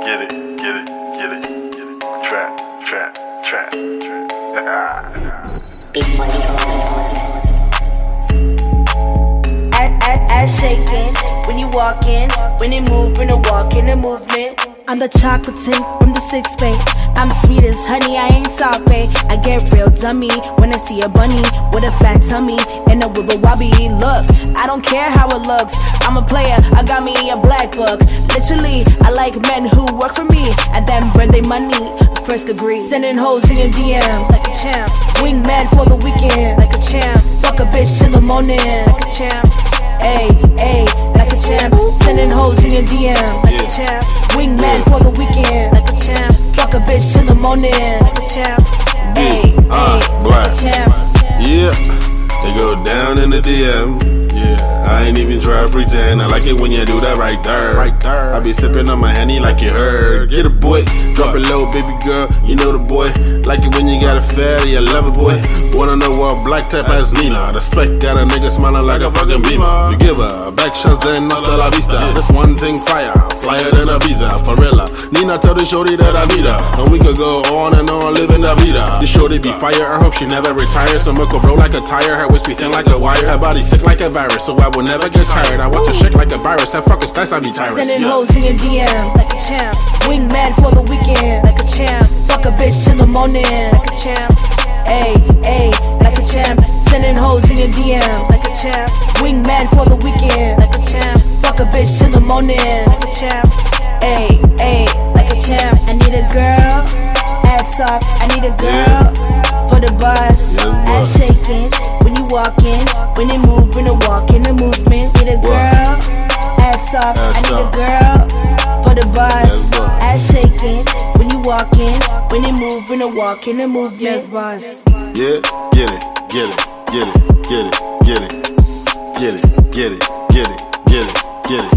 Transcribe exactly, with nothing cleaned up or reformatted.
get it, get it, get it, get it. Trap, trap, trap, trap. Big money ass shaking when you walk in, when you move, when you walk in the movement. I'm the chocolate tint from the six bay. I'm sweet as honey, I ain't soppy. I get real dummy when I see a bunny with a flat tummy and a wibble wobbly look. I don't care how it looks, I'm a player, I got me a black book. Literally, I like men who work for me and then burn their money, first degree. Sending hoes in your D M like a champ. Wingman for the weekend like a champ. Fuck a bitch till the morning like a champ. Ayy, ayy, like a champ. Sending hoes in your D M like a champ. Wingman for the weekend like a champ. Fuck a bitch till the morning like a champ. Ayy, ayy, like a champ. Yeah, they go down in the D M. Yeah, I ain't even try to pretend. I like it when you do that right there. Right there. I be sipping on my Henny like you heard. Get a boy, drop it low, baby girl. You know the boy. Like it when you got a fatty, I love it, boy. Wanna know what black type as Nina? The spec got a nigga smiling like a fucking beamer. You give her back shots, then hasta la vista. This one thing fire, flyer than a visa. For real, Nina tell the shorty that I need her. And we could go on and on living la vida. This shorty be fire, I hope she never retires. Some milk bro like a tire, her waist be thin like a wire. Her body sick like a virus, so I will never get tired. I watch her shake like a virus, that fucking slice, I be tired. Sending hoes in your D M like a champ. Wingman for the weekend like a champ. Fuck a bitch till the morning like a champ. Ayy, ayy, like a champ. Sending hoes in your D M like a champ. Wingman for the weekend like a champ. Fuck a bitch till the morning like a champ. Ayy, ayy, like a champ. I need a girl, ass off. I need a girl for the bus, ass shaking when you walk in, when you move, when you walk in the movement. Need a girl, ass off. I need a girl for the bus, ass shaking when you walk in, when you move, when you walk in the movement. Yes, boss. Yeah, get it, get it, get it, get it, get it, get it, get it, get it, get it, get it.